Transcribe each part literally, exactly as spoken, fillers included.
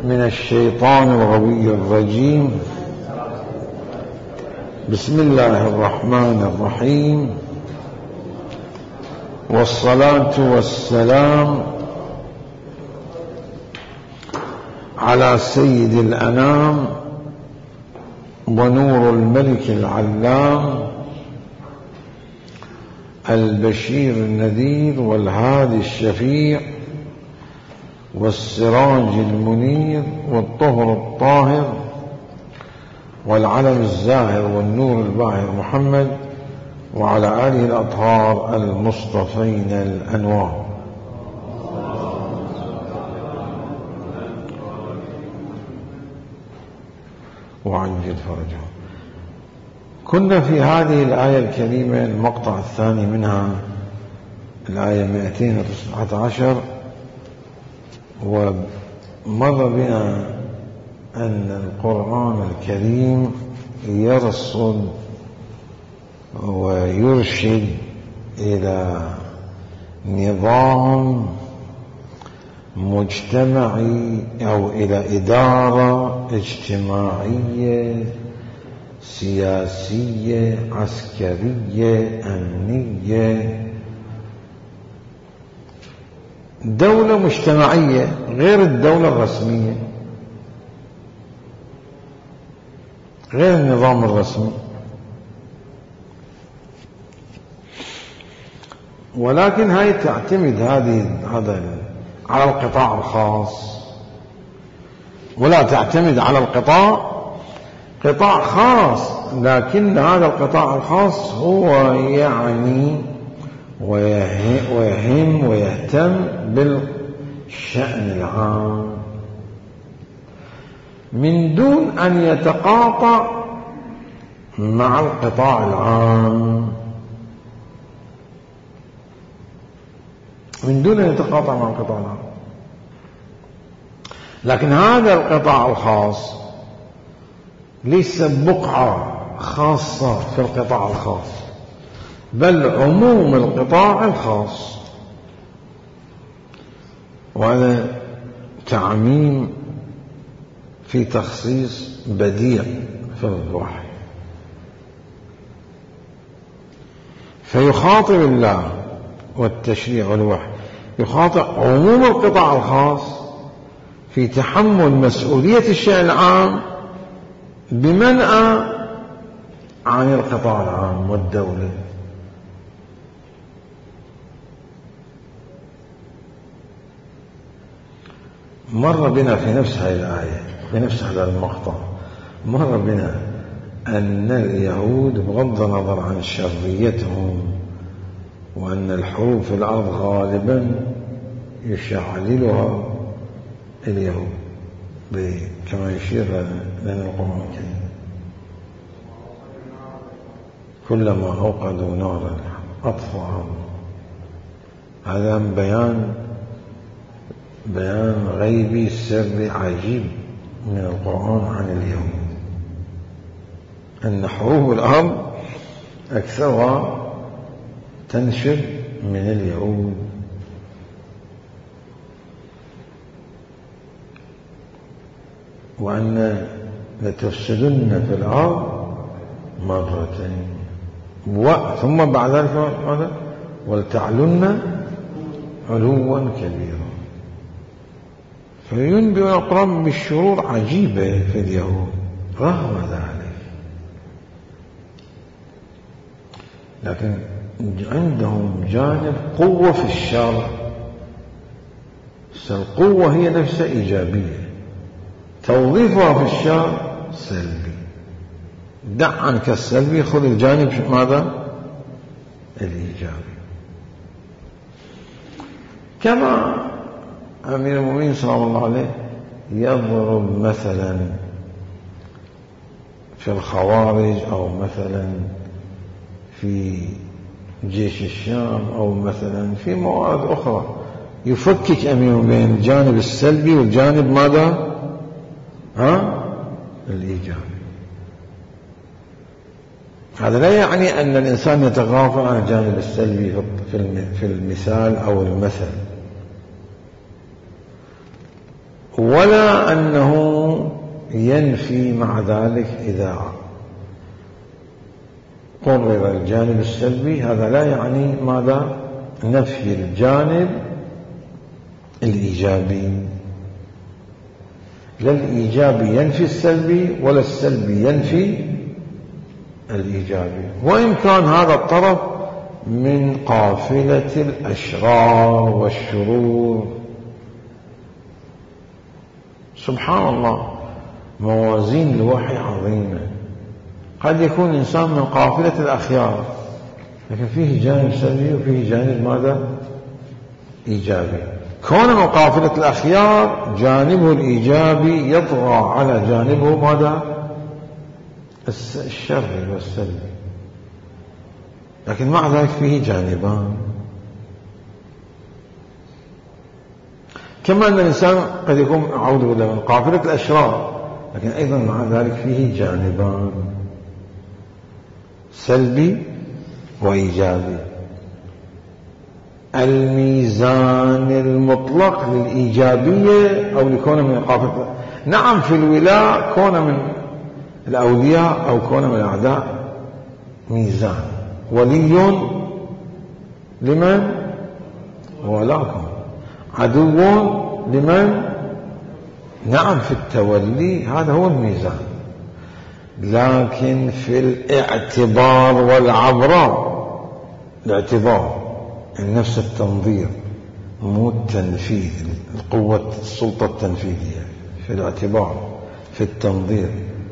من الشيطان الغوي الرجيم. بسم الله الرحمن الرحيم، والصلاة والسلام على سيد الأنام ونور الملك العلام البشير النذير والهادي الشفيع والسراج المنير والطهر الطاهر والعلم الزاهر والنور الباهر محمد وعلى آله الأطهار المصطفين الأنوار. وعجل فرجهم. كنا في هذه الآية الكريمة المقطع الثاني منها الآية مئتين وتسعة عشر، ومر بنا أن القرآن الكريم يرصد ويرشد إلى نظام مجتمعي أو إلى إدارة اجتماعية سياسية عسكرية أمنية، دولة مجتمعية غير الدولة الرسمية، غير النظام الرسمي. ولكن هاي تعتمد هذه هذا على القطاع الخاص، ولا تعتمد على القطاع قطاع خاص، لكن هذا القطاع الخاص هو يعني ويهم ويهتم بالشأن العام من دون أن يتقاطع مع القطاع العام، من دون أن يتقاطع مع القطاع العام. لكن هذا القطاع الخاص ليس بقعة خاصة في القطاع الخاص، بل عموم القطاع الخاص، وهذا تعميم في تخصيص بديع في الوحي. فيخاطب الله والتشريع والوحي يخاطب عموم القطاع الخاص في تحمل مسؤولية الشأن العام بمنأى عن القطاع العام والدولة. مر بنا في نفس هذه الآية في نفس هذا المقطع مر بنا أن اليهود بغض النظر عن شريتهم وأن الحروب في الأرض غالبا يشعللها اليهود كما يشير لنا القرآن الكريم، كلما أوقدوا نارا أطفأها. هذا بيان بيان غيبي سري عجيب من القرآن عن اليهود، أن حروب الأرض أكثرها تنشب من اليهود. وأن لتفسدن في الأرض مرتين ثم بعد ذلك ولتعلن علوا كبيرا. فينبئ القرآن بالشرور عجيبة في اليهود رغم ذلك، لكن عندهم جانب قوة في الشر، القوة هي نفسها إيجابية، توظيفها في الشر سلبي. دع عنك السلبي، خذ الجانب ماذا؟ الإيجابي. كما أمير المؤمنين صلى الله عليه يضرب مثلا في الخوارج أو مثلا في جيش الشام أو مثلا في موارد أخرى، يفكك أمير بين الجانب السلبي والجانب ماذا؟ ها؟ الإيجابي. هذا لا يعني أن الإنسان يتغافل عن الجانب السلبي في المثال أو المثل، ولا أنه ينفي مع ذلك إذا قرر الجانب السلبي. هذا لا يعني ماذا؟ نفي الجانب الإيجابي. لا الإيجابي ينفي السلبي ولا السلبي ينفي الإيجابي، وإن كان هذا الطرف من قافلة الأشرار والشرور. سبحان الله، موازين الوحي عظيمة. قد يكون إنسان من قافلة الأخيار لكن فيه جانب سلبي وفيه جانب ماذا؟ إيجابي. كون من قافلة الأخيار جانبه الإيجابي يطغى على جانبه ماذا؟ الشرعي والسلبي، لكن مع ذلك فيه جانبان. كما أن الإنسان قد يكون أعوذ بالله من قافلة الأشرار لكن أيضا مع ذلك فيه جانبان سلبي وإيجابي. الميزان المطلق للإيجابية أو لكون من قافلة، نعم في الولاء كون من الأولياء أو كون من الأعداء ميزان. ولي لمن ولاكم، عدو لمن، نعم في التولي هذا هو الميزان. لكن في الاعتبار والعبرة، الاعتبار نفس التنظير مو التنفيذ، القوة السلطة التنفيذية في الاعتبار في التنظير.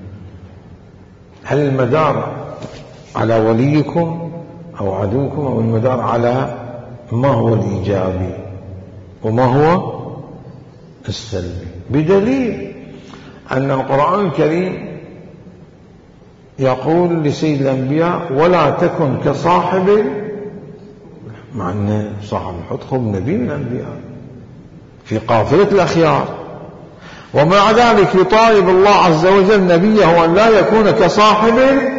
هل المدار على وليكم أو عدوكم أو المدار على ما هو الإيجابي وما هو السلبي؟ بدليل أن القرآن الكريم يقول لسيد الأنبياء ولا تكن كصاحب، مع أن صاحب الحطب نبي من الأنبياء في قافلة الأخيار، ومع ذلك يطالب الله عز وجل نبيه أن لا يكون كصاحب.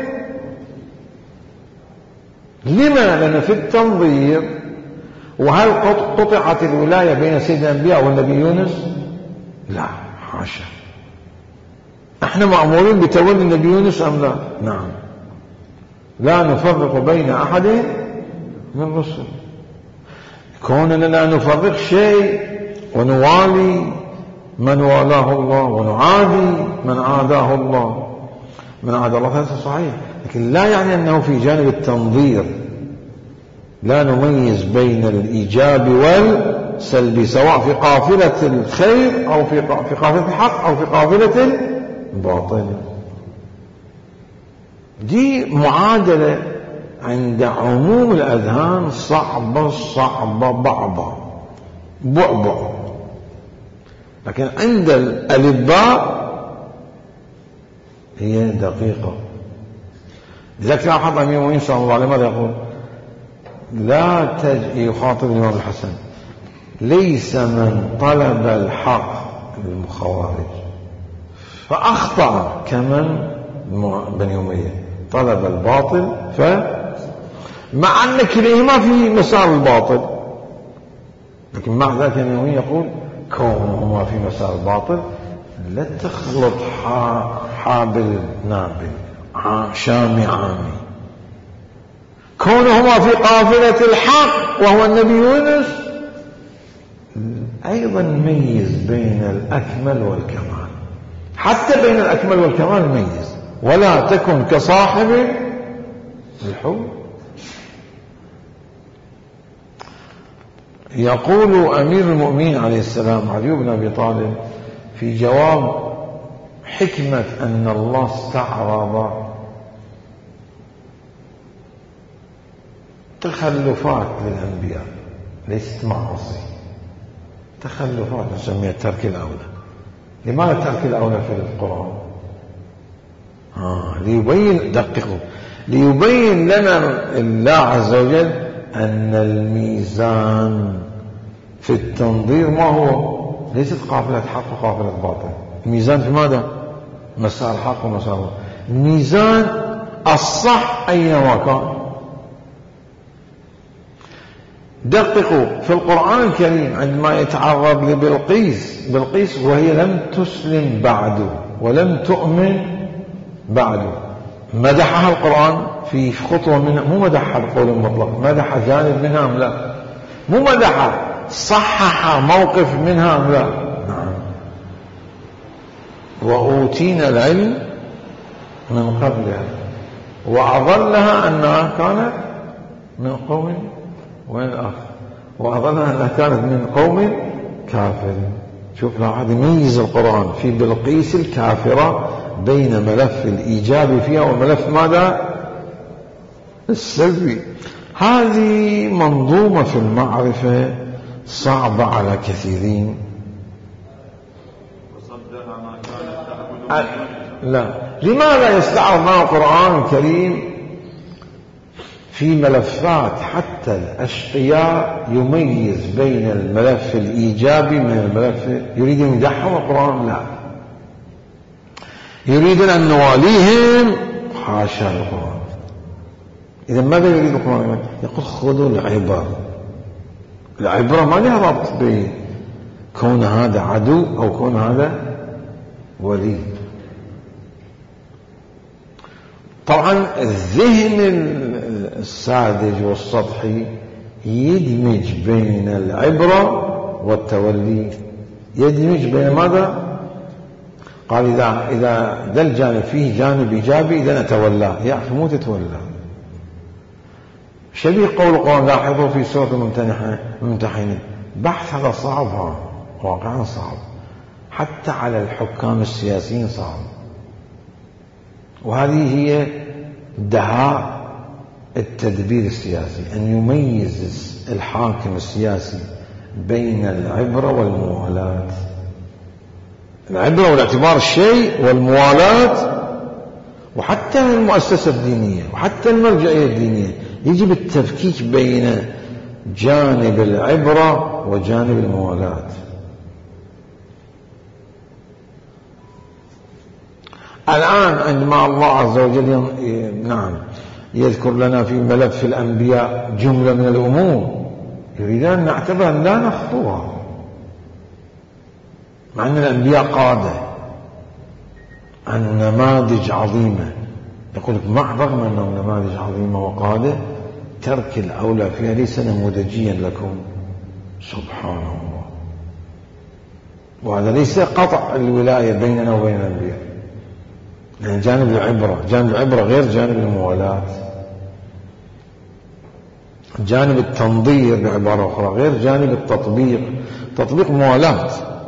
لما؟ لأن في التنظير. وهل قطعت الولاية بين سيد الأنبياء والنبي يونس؟ لا حاشا. احنا مأمورين بتولي النبي يونس أم لا؟ نعم، لا نفرق بين أحد من الرسل. كوننا لا نفرق شيء ونوالي من والاه الله ونعادي من عاداه الله، من عاد الله هذا صحيح، لكن لا يعني أنه في جانب التنظير لا نميز بين الإيجاب والسلبي، سواء في قافلة الخير أو في قافلة الحق أو في قافلة الباطل. دي معادلة عند عموم الأذهان صعبة صعبة بعضة بعبع، لكن عند الألباء هي دقيقة. لذلك لاحظ أمير المؤمنين صلى الله عليه وسلم يقول لا تج... يخاطب الإمام الحسن ليس من طلب الحق الخوارج فأخطأ كمن بني أمية طلب الباطل ف مع أن كليهما في مسار الباطل، لكن مع ذلك النووي يقول كونهما في مسار الباطل لا تخلط حابل نابل شامي عامي. كونهما في قافلة الحق وهو النبي يونس أيضا ميز بين الأكمل والكمال، حتى بين الأكمل والكمال ميز. ولا تكن كصاحب الحوت. يقول أمير المؤمنين عليه السلام علي بن أبي طالب في جواب حكمة أن الله استعرض تخلفات للأنبياء ليست معاصي، تخلفات نسميها ترك الأولى. لماذا ترك الأولى في القرآن؟ آه ليبين دققوا ليبين لنا الله عز وجل أن الميزان في التنظير ما هو ليست قافلة حق وقافلة باطل. الميزان في ماذا؟ مسار حق ومسار باطل. الميزان الصح أينما كان. دققوا في القرآن الكريم عندما يتعرض لبلقيس بلقيس وهي لم تسلم بعد ولم تؤمن بعد، مدحها القرآن في خطوة منها، مو مدحها بقول مطلق، مدح جانب منها أم لا؟ مو مدحها، صحح موقف منها أم لا؟ نعم. وأوتينا العلم من قبلها وأضلها أنها كانت من قوم، وين الآخر؟ وأظنها أنها كانت من قوم كافر. شوف لاحظ يميز القرآن في بلقيس الكافرة بين ملف الإيجاب فيها وملف ماذا؟ السلبي. هذه منظومة في المعرفة صعبة على كثيرين. لا، لماذا يستعرض معنا القرآن الكريم في ملفات حتى الأشقياء يميز بين الملف الإيجابي من الملف؟ يريد أن يدحهم القرآن؟ لا، يريد أن نواليهم؟ حاشا القرآن. إذا ماذا يريد القرآن؟ يقول خذوا العبر. العبرة ما لها ربط بكون هذا عدو أو كون هذا ولي. طبعا الذهن الساذج والسطحي يدمج بين العبرة والتولي، يدمج بين ماذا؟ قال إذا إذا ذا الجانب فيه جانب إيجابي إذا نتولاه، يعرف مو تتولاه. شبيه قول القرآن، لاحظوا في سورة الممتحنة، بحث هذا صعب، ها واقعا صعب، حتى على الحكام السياسيين صعب. وهذه هي دهاء التدبير السياسي، أن يميز الحاكم السياسي بين العبرة والموالاة. العبرة والاعتبار الشيء، والموالاة، وحتى المؤسسة الدينية وحتى المرجعية الدينية يجب التفكيك بين جانب العبرة وجانب الموالاة. الآن عندما الله عز وجل نعم يذكر لنا في ملف الأنبياء جملة من الأمور يريد أن نعتبر أن لا نخطوها، مع أن الأنبياء قادة عن نماذج عظيمة. يقول لك مع رغم أنهم نماذج عظيمة وقادة، ترك الأولى فيها ليس نموذجيا لكم. سبحان الله. وهذا ليس قطع الولاية بيننا وبين الأنبياء، يعني جانب العبرة، جانب العبرة غير جانب الموالاة. جانب التنظير بعبارة أخرى غير جانب التطبيق. تطبيق موالاة.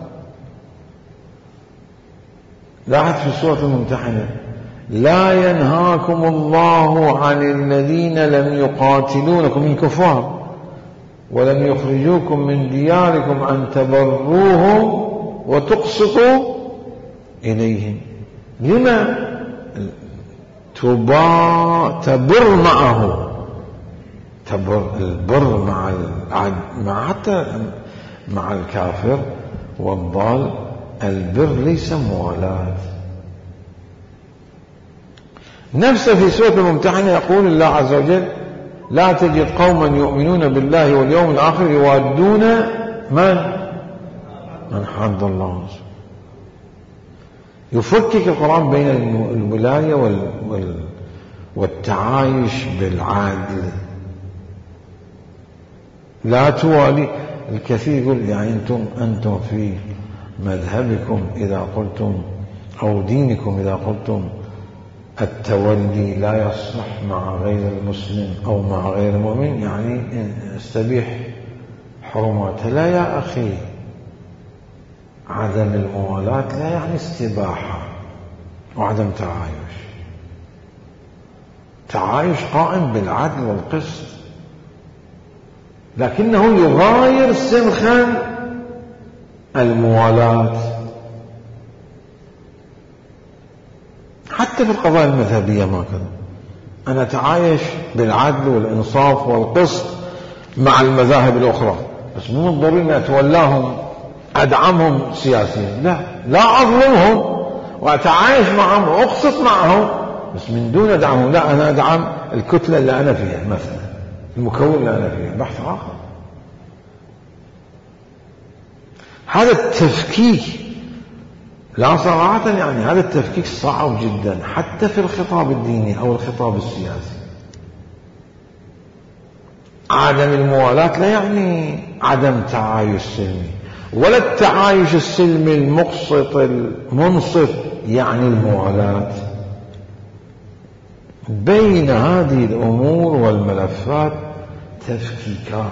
لاحظ في سورة الممتحنة، لا ينهاكم الله عن الذين لم يقاتلونكم من كفار ولم يخرجوكم من دياركم أن تبروهم وتقسطوا إليهم. لما تبا تبر معه؟ تبر البر مع العد مع حتى مع الكافر والضال، البر ليس موالاة. نفسه في سورة الممتحنة يقول الله عز وجل، لا تجد قوما يؤمنون بالله واليوم الآخر يوادون من من حد الله ورسوله. يفكك القرآن بين الولاية والتعايش بالعدل. لا توالي. الكثير يقول يعني أنتم أنتم في مذهبكم إذا قلتم أو دينكم إذا قلتم التولي لا يصلح مع غير المسلم أو مع غير المؤمن يعني استبيح حرماته. لا يا أخي، عدم الموالاة لا يعني استباحة وعدم تعايش. تعايش قائم بالعدل والقسط، لكنه يغاير سنخا الموالاة. حتى في القضايا المذهبية ما كذا، أنا أتعايش بالعدل والإنصاف والقسط مع المذاهب الأخرى، بس مو ضروري أن أتولاهم أدعمهم سياسيا، لا لا أظلمهم وأتعايش معهم وأقسط معهم بس من دون أدعمهم. لا، أنا أدعم الكتلة اللي أنا فيها مثلا، المكون اللي أنا فيها، بحث آخر. هذا التفكيك لا صراحة يعني هذا التفكيك صعب جدا حتى في الخطاب الديني أو الخطاب السياسي. عدم الموالاة لا يعني عدم تعايش سلمي، ولا التعايش السلمي المقسط المنصف يعني الموالاة. بين هذه الأمور والملفات تفكيكات.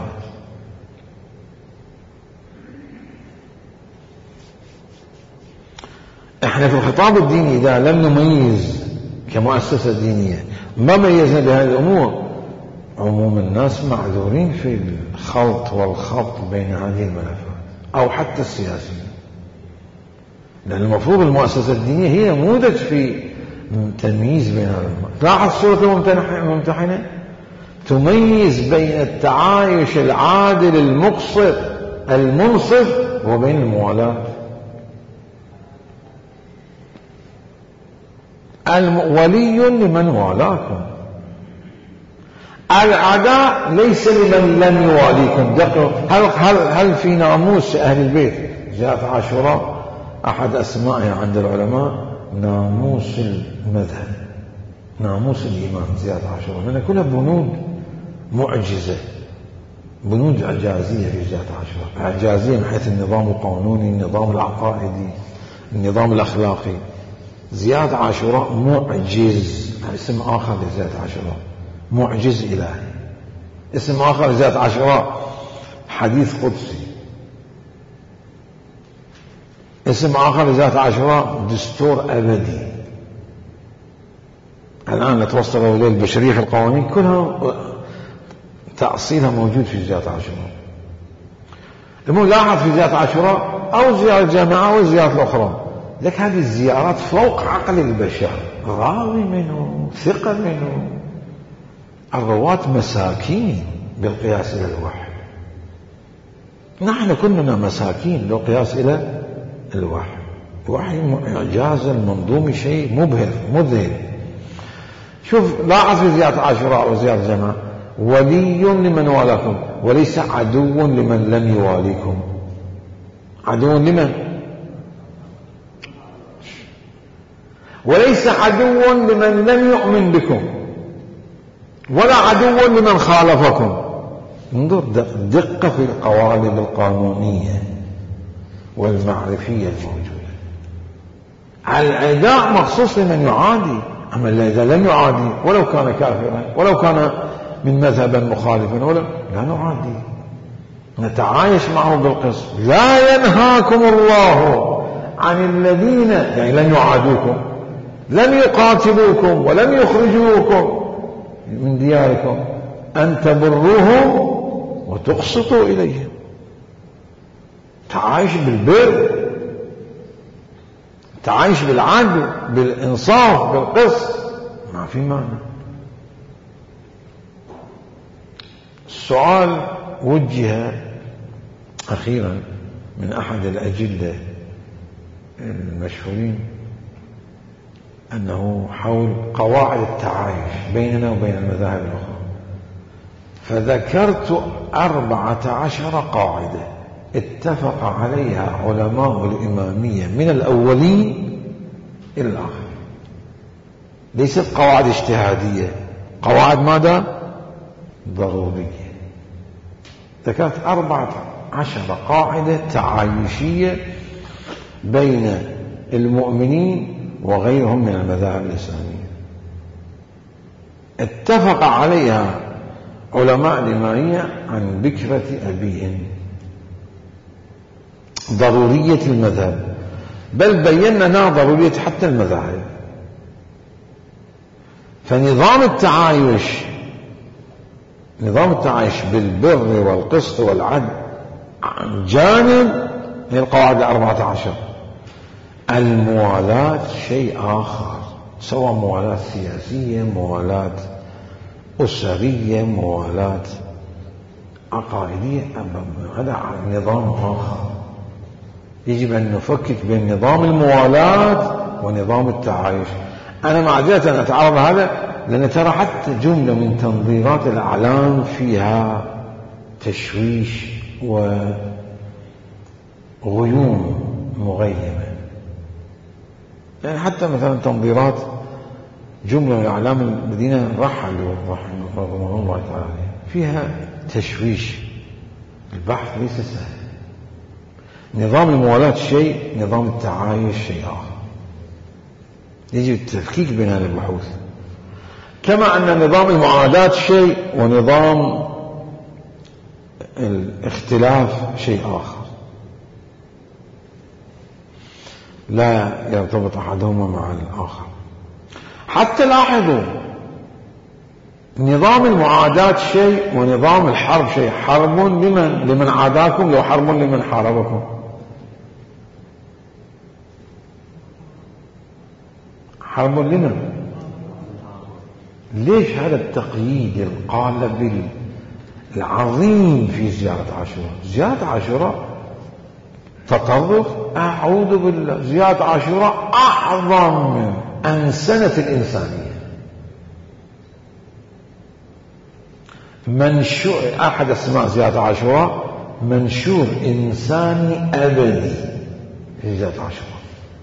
احنا في الخطاب الديني إذا لم نميز كمؤسسة دينية ما ميزنا بهذه الأمور، عموم الناس معذورين في الخلط والخبط بين هذه الملفات أو حتى السياسيين، لأن المفروض المؤسسة الدينية هي نموذج في تمييز بين هذا. لاحظ صورة الممتحنة تميز بين التعايش العادل المقسط المنصف وبين الموالاة. ولي لمن والاكم، العداء ليس لمن لم يواليكم. هل, هل, هل في ناموس أهل البيت جاءت عاشوراء أحد أسمائها عند العلماء ناموس المذهب، ناموس الإيمان زيادة عاشوراء، من كلها بنود معجزة، بنود إعجازية في زيادة عاشوراء. إعجازية من حيث النظام القانوني، النظام العقائدي، النظام الأخلاقي. زيادة عاشوراء معجز، اسم آخر لزيادة عاشوراء معجز إلهي. اسم آخر لزيادة عاشوراء حديث قدسي. اسم آخر لزيادة عاشوراء دستور أبدي. الآن نتوصل إلى البشرية في القوانين كلها تأصيلها موجود في زيادة عاشوراء. المهم لاحظ في زيادة عاشوراء أو زيارة الجامعة أو الزيارات الأخرى، لك هذه الزيارات فوق عقل البشر، راوي منه، ثقة منه. الرواة مساكين بالقياس إلى الوحي، نحن كلنا مساكين بالقياس إلى الوحي. الوحي إعجاز المنظومي شيء مبهر مذهل. شوف لاحظ في زيارة عاشوراء وزيارة الجماعة ولي لمن والاكم وليس عدو لمن لم يواليكم. عدو لمن؟ وليس عدو لمن لم يؤمن بكم ولا عدو لمن خالفكم. انظر دقة في القوالب القانونية والمعرفية الموجودة. العداء مخصوص لمن يعادي، أما إذا لم يعادي ولو كان كافرا ولو كان من مذهبا مخالفا ولا لا نعادي، نتعايش معه بالقسط. لا ينهاكم الله عن الذين يعني لن يعادوكم، لم يقاتلوكم ولم يخرجوكم من دياركم أن تبروهم وتقسطوا إليهم. تعايش بالبر، تعايش بالعدل بالإنصاف بالقسط، ما في معنى. السؤال وجه أخيرا من أحد الأجلة المشهورين أنه حول قواعد التعايش بيننا وبين المذاهب الأخرى، فذكرت أربعة عشر قاعدة اتفق عليها علماء الإمامية من الأولين إلى الآخرين. ليست قواعد اجتهادية، قواعد ماذا؟ ضرورية. ذكرت أربعة عشر قاعدة تعايشية بين المؤمنين وغيرهم من المذاهب الإسلامية، اتفق عليها علماء الإمامية عن بكرة أبيهم، ضرورية المذهب، بل بينا ضرورية حتى المذاهب. فنظام التعايش نظام التعايش بالبر والقسط والعدل جانب من القواعد الأربعة عشر. الموالاة شيء آخر، سواء موالاة سياسية، موالاة أسرية، موالاة عقائدية، هذا نظام آخر. يجب أن نفكك بين نظام الموالاة ونظام التعايش. أنا معذرة أن أتعرض هذا لأن ترى حتى جملة من تنظيرات الأعلام فيها تشويش غيوم مغيمة. يعني حتى مثلا تنظيرات جملة من أعلام المدينة رحلوا رحمه الله تعالى فيها تشويش. البحث ليس سهل. نظام الموالاة شيء، نظام التعايش شيء آخر. يجب التفكيك بين هذه البحوث، كما أن نظام المعاداة شيء ونظام الاختلاف شيء آخر، لا يرتبط أحدهما مع الآخر. حتى لاحظوا نظام المعاداة شيء ونظام الحرب شيء. حرب لمن؟ لمن عاداكم، لو حرب لمن حاربكم. حرب لمن؟ ليش هذا التقييد القالب العظيم في زيارة عاشوراء؟ زيارة عاشوراء تطرف، أعوذ بالله، زيارة عاشوراء أعظم من أنسنة الإنسانية. منشور أحد أسماء زيارة عاشوراء منشور إنساني أبدي في زيارة عاشوراء،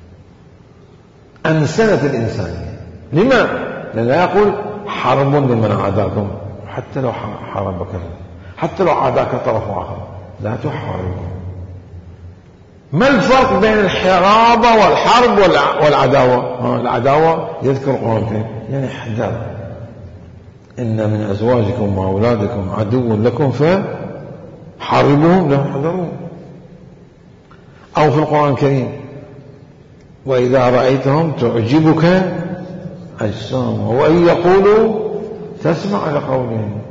أنسنة الإنسانية. لما؟ لأنه يقول حرب لمن عاداكم، حتى لو حاربك، حتى لو عاداك طرف آخر لا تحاربه. ما الفرق بين الحرابة والحرب والعداوة؟ العداوة يذكر القرآن الكريم يعني احذر، إن من أزواجكم وأولادكم عدو لكم فحاربوهم لا تحذرون. أو في القرآن الكريم وإذا رأيتهم تعجبك أجسامهم وإن يقولوا تسمع لقولهم.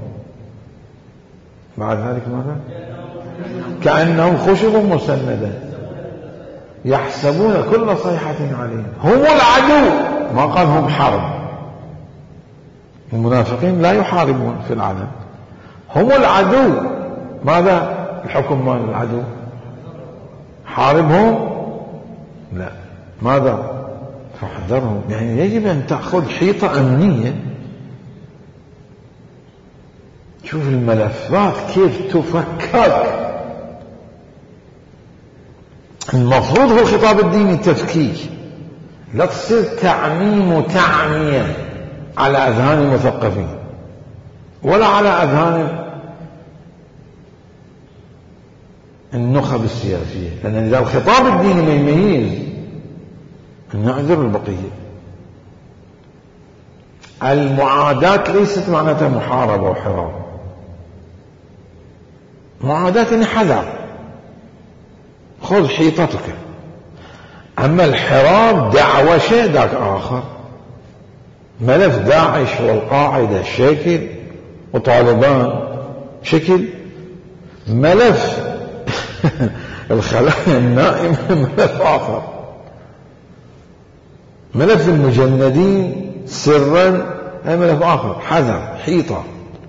بعد ذلك ماذا؟ كأنهم خشب مسندة يحسبون كل صيحة عليهم. هم العدو، ما قال هم حرب. المنافقين لا يحاربون في العالم، هم العدو. ماذا الحكم مال العدو؟ حاربهم؟ لا. ماذا؟ فاحذرهم. يعني يجب أن تأخذ حيطة أمنية. شوف الملفات كيف تفكك. المفروض هو الخطاب الديني تفكيك، لا تصير تعميم وتعمية على أذهان المثقفين ولا على أذهان النخب السياسية. لأن إذا الخطاب الديني ما يميز نعذر البقية. المعاداة ليست معناتها محاربة وحراب. معاداة حذر، خذ حيطتك. أما الحراب دعوة شيء ذاك آخر. ملف داعش والقاعدة شكل وطالبان شكل، ملف الخلايا النائمة ملف آخر، ملف المجندين سرا هذا ملف آخر. حذر، حيطة.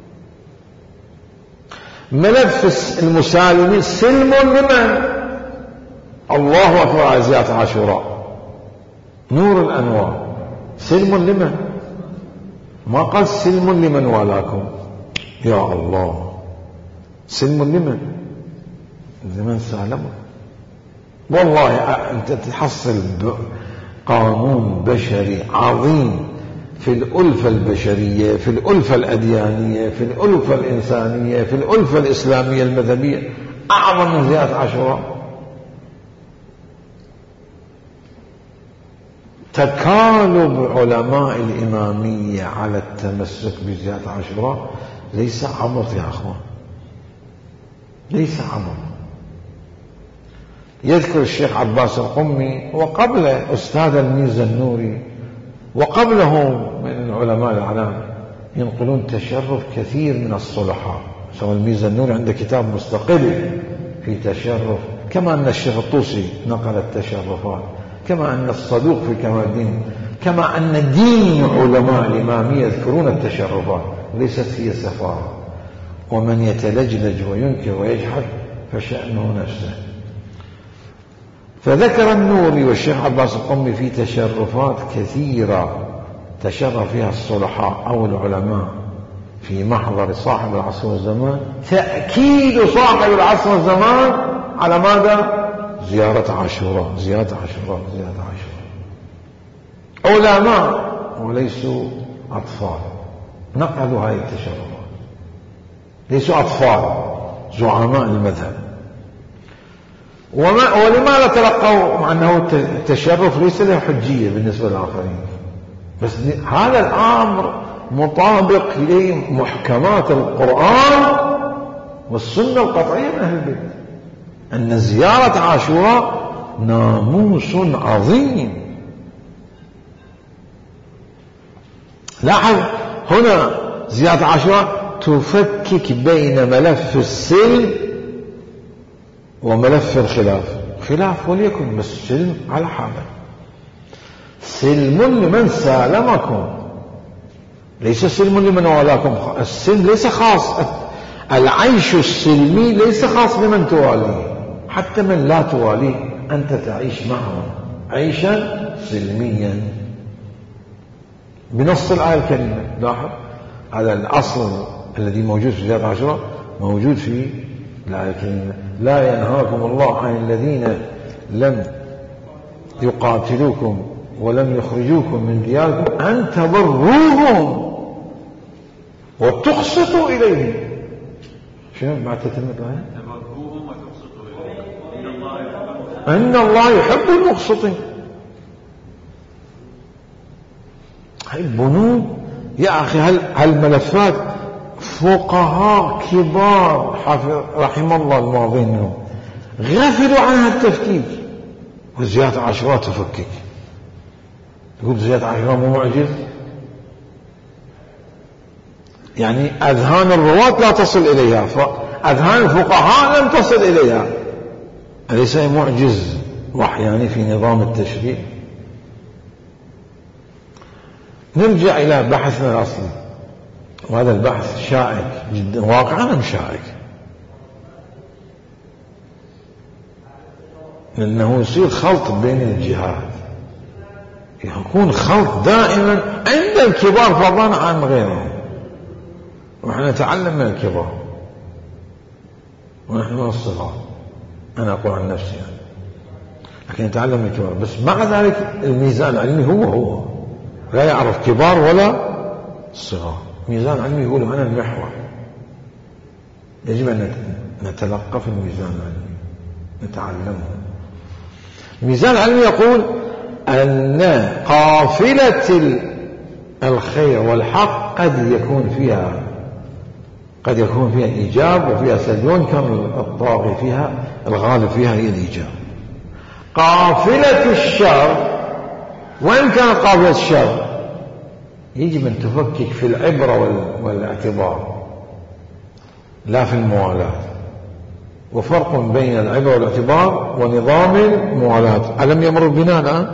ملف المسالمين سلم لمن؟ الله أكبر على زيارة عاشوراء، نور الأنوار. سلم لمن؟ ما قال سلم لمن والاكم. يا الله، سلم لمن؟ لمن سالمه. والله أنت تحصل قانون بشري عظيم في الألفة البشرية، في الألفة الأديانية، في الألفة الإنسانية، في الألفة الإسلامية المذهبية، أعظم من زيارة عاشوراء. تكالب علماء الإمامية على التمسك بزيارة عاشوراء ليس عبط يا أخوان، ليس عبط. يذكر الشيخ عباس القمي وقبل أستاذ الميزة النوري وقبله من العلماء الأعلام ينقلون تشرف كثير من الصلحاء. سواء الميزة النوري عنده كتاب مستقل في تشرف، كما أن الشيخ الطوسي نقل التشرفات، كما أن الصدوق في كمال الدين، كما أن دين علماء الإمامية يذكرون التشرفات، ليست هي سفارة. ومن يتلجلج وينكر ويجحد فشأنه نفسه. فذكر النوري والشيخ عباس القمي في تشرفات كثيرة تشرف فيها الصلحاء أو العلماء في محضر صاحب العصر والزمان، تأكيد صاحب العصر والزمان على ماذا؟ زيارة عاشوراء، زيارة عاشوراء، زيارة عاشوراء. علماء وليسوا أطفال نقلوا هذه التشرفات، ليسوا أطفال زعماء المذهب. وما ولماذا تلقوا مع أنه التشرف ليس له حجية بالنسبة للآخرين؟ بس هذا الأمر مطابق لمحكمات القرآن والسنة القطعية من أهل البيت، أن زيارة عاشوراء ناموس عظيم. لاحظ هنا زيارة عاشوراء تفكك بين ملف السلم وملف الخلاف. خلاف وليكن، بس سلم على حاله. سلم لمن سالمكم، ليس سلم لمن والاكم. السلم ليس خاص، العيش السلمي ليس خاص بمن تواليه، حتى من لا تواليه أنت تعيش معه عيشا سلميا بنص الآية الكريمة. لاحظ هذا الأصل الذي موجود في زيارة عاشوراء موجود في الآية الكريمة: لا ينهاكم الله عن الذين لم يقاتلوكم ولم يخرجوكم من دياركم أن تبروهم وتقسطوا إليهم. شنو بعد تتمة الآية؟ تبروهم وتقسطوا إليهم إن الله يحب المقسطين. هاي البنود يا أخي، هالملفات فقهاء كبار رحم الله الماضين منهم غفلوا عنها التفكيك. وزيادة عاشوراء تفكك. تقول زيادة عاشوراء مو معجز؟ يعني أذهان الرواة لا تصل إليها، فأذهان الفقهاء لم تصل إليها. أليس معجز وحياني في نظام التشريع؟ نرجع إلى بحثنا الأصلي، وهذا البحث شائك جدا واقعا، أم شائك؟ لأنه يصير خلط بين الجهات، يكون خلط دائما عند الكبار فضلا عن غيرهم. ونحن نتعلم من الكبار ونحن من الصغار، أنا أقول عن نفسي يعني. لكن نتعلم من الكبار، بس مع ذلك الميزان العلمي هو هو، لا يعرف كبار ولا صغار. ميزان علمي يقول أنا المحور، يجب أن نتلقى في الميزان العلمي نتعلمه. الميزان العلمي يقول أن قافلة الخير والحق قد يكون فيها قد يكون فيها إيجاب وفيها سلب، كان الطاغي فيها الغالب فيها هي الإيجاب. قافلة الشر وإن كانت قافلة الشر يجب أن تفكك في العبرة والاعتبار لا في الموالاة. وفرق بين العبرة والاعتبار ونظام الموالاة. ألم يمر بنا الآن؟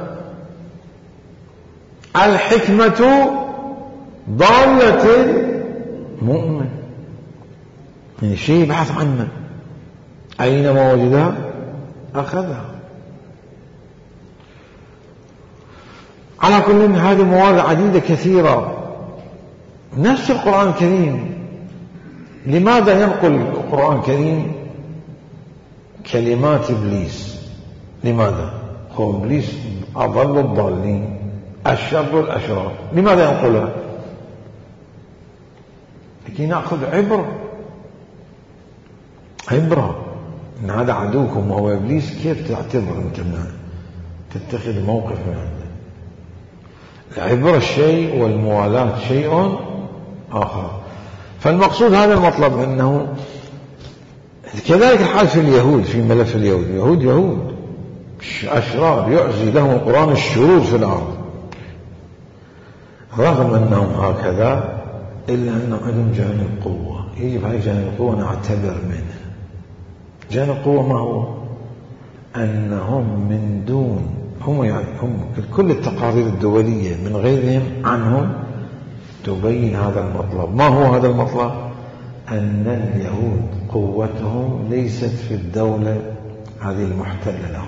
الحكمة ضالة المؤمن، يعني شيء يبحث عنه، أينما وجدها أخذها. على كل هذه مواضع عديدة كثيرة. نفس القرآن الكريم، لماذا ينقل القرآن الكريم كلمات إبليس؟ لماذا؟ هو إبليس أضل الضالين، الشر الأشرار، لماذا ينقلها؟ لكي نأخذ عبرة عبرة إن هذا عدوكم وهو إبليس، كيف تعتبر أنت منه؟ تتخذ موقف من عنده. العبرة شيء والموالاة شيء آخر. فالمقصود هذا المطلب، أنه كذلك الحال في اليهود، في ملف اليهود. اليهود يهود أشرار يعزي لهم القرآن الشرور في الأرض، رغم أنهم هكذا إلا أنهم عندهم جانب قوة. يجب على جانب القوة نعتبر منه. جانب القوة ما هو؟ أنهم من دون هم يعني هم كل التقارير الدولية من غيرهم عنهم تبين هذا المطلب. ما هو هذا المطلب؟ أن اليهود قوتهم ليست في الدولة هذه المحتلة لهم،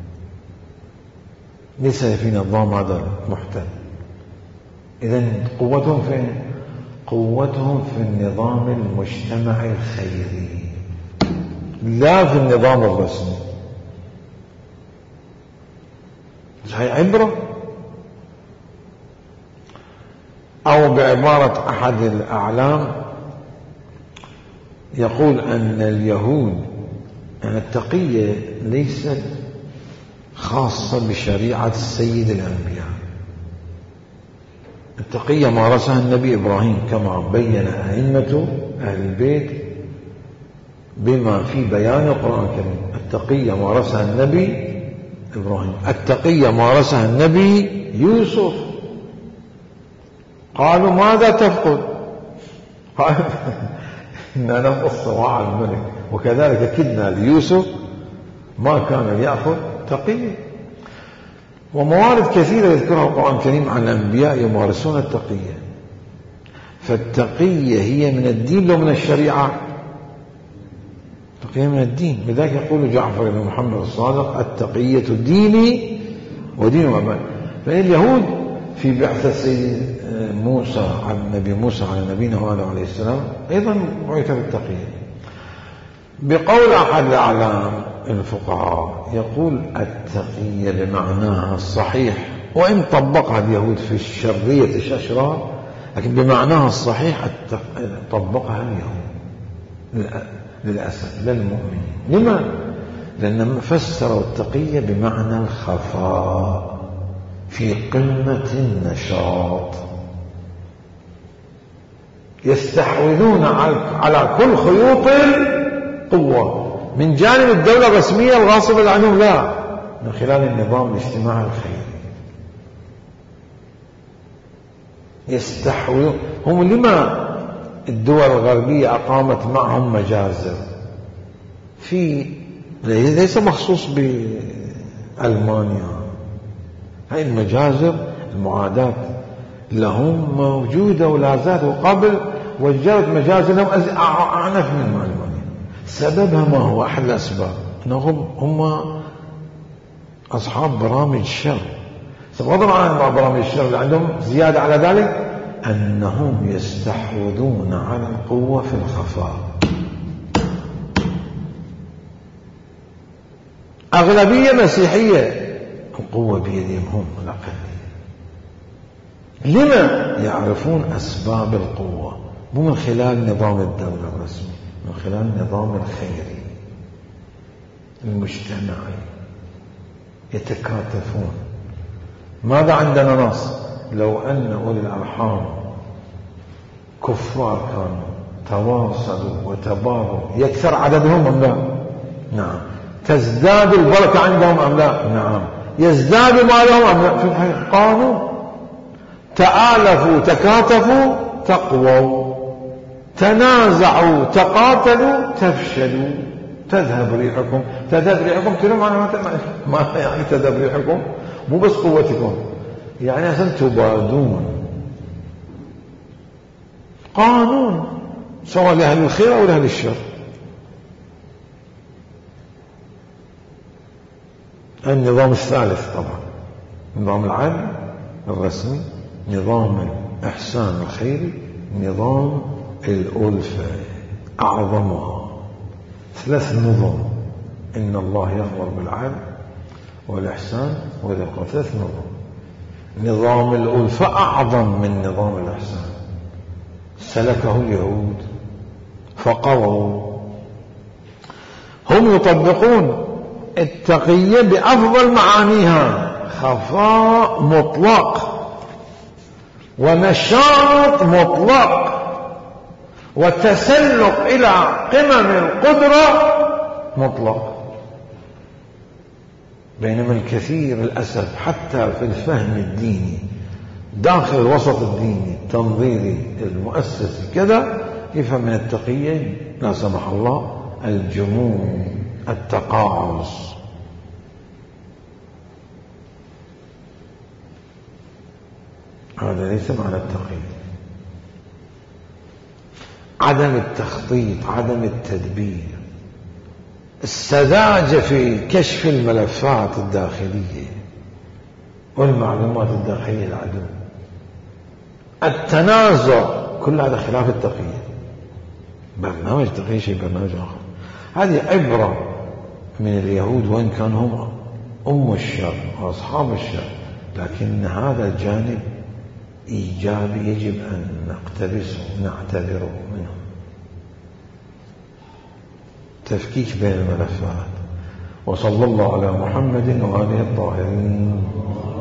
ليس في نظام هذا المحتل. إذن قوتهم فين؟ قوتهم في النظام المجتمعي الخيري، لا في النظام الرسمي. هي عبرة. أو بعبارة أحد الأعلام يقول أن اليهود أن التقية ليست خاصة بشريعة السيد الأنبياء. التقية مارسها النبي إبراهيم كما بين أئمة أهل البيت بما في بيان القرآن الكريم. التقية مارسها النبي إبراهيم، التقية مارسها النبي يوسف. قالوا ماذا تفقد؟ قال إننا نقص صواع الملك، وكذلك كدنا ليوسف ما كان ليأخذ تقية. وموارد كثيرة يذكرها القرآن الكريم عن الأنبياء يمارسون التقية. فالتقية هي من الدين لو من الشريعة؟ التقية من الدين. لذلك يقول جعفر بن محمد الصادق التقية ديني ودين وعمل. فاليهود في بعثة سيد موسى على النبي موسى على نبينا وآله عليه السلام أيضا بعث بالتقية. بقول أحد الأعلام الفقهاء يقول التقية بمعناها الصحيح، وإن طبقها اليهود في الشرية الأشرار، لكن بمعناها الصحيح طبقها اليهود للأسف للمؤمنين. لما؟ لأنهم فسروا التقية بمعنى الخفاء في قمة النشاط، يستحوذون على كل خيوط القوة من جانب الدولة الرسمية الغاصبة عنهم، لا، من خلال النظام الاجتماعي الخيري. يستحوذون. هم لما الدول الغربية أقامت معهم مجازر في ليس مخصوص بألمانيا، هاي المجازر المعاداة لهم موجودة ولا زالت، وقبل وجرت مجازر لهم أعنف من ألمانيا. سببها ما هو؟ أحد الأسباب أنهم هم أصحاب برامج شر. فضلا عن برامج الشر اللي عندهم، زيادة على ذلك أنهم يستحوذون على القوة في الخفاء. أغلبية مسيحية، القوة بيدهم هم الأقلية. لما؟ يعرفون أسباب القوة، مو من خلال نظام الدولة الرسمي، من خلال النظام الخيري المجتمعي. يتكاتفون. ماذا عندنا نص؟ لو أن أولي الأرحام كفار كانوا تواصلوا وتباروا يكثر عددهم أم لا؟ نعم. تزداد البركة عندهم أم لا؟ نعم. يزداد مالهم أم لا؟ في الحقيقة قاموا تآلفوا تكاتفوا تقووا، تنازعوا تقاتلوا تفشلوا، تذهب ريحكم. تذهب ريحكم كلهم معنى ما يعني تذهب ريحكم؟ مو بس قوتكم، يعني أصلا تبادون. قانون سواء لأهل الخير أو لأهل الشر. النظام الثالث طبعا نظام العدل الرسمي، نظام الإحسان الخيري، نظام الألفة أعظمها. ثلاث نظم: إن الله يأمر بالعدل والإحسان وذي القربى. ثلاث نظم. نظام الألفة أعظم من نظام الإحسان، سلكه اليهود فقروا. هم يطبقون التقية بأفضل معانيها: خفاء مطلق، ونشاط مطلق، وتسلق إلى قمم القدرة مطلق. بينما الكثير للأسف حتى في الفهم الديني داخل الوسط الديني التنظيري المؤسسي كذا يفهم من التقية لا سمح الله الجمود، التقاعس. هذا ليس معنى التقية. عدم التخطيط، عدم التدبير، السذاجة في كشف الملفات الداخلية والمعلومات الداخلية العدو، التنازع، كل هذا خلاف التقية. برنامج تقية شيء، برنامج آخر. هذه عبرة من اليهود، وإن كانوا هم أم الشر وأصحاب الشر، لكن هذا الجانب إيجابي يجب أن نقتبسه ونعتبره منه. تفكيك بين الملفات. وصلى الله على محمد وآله الطاهرين.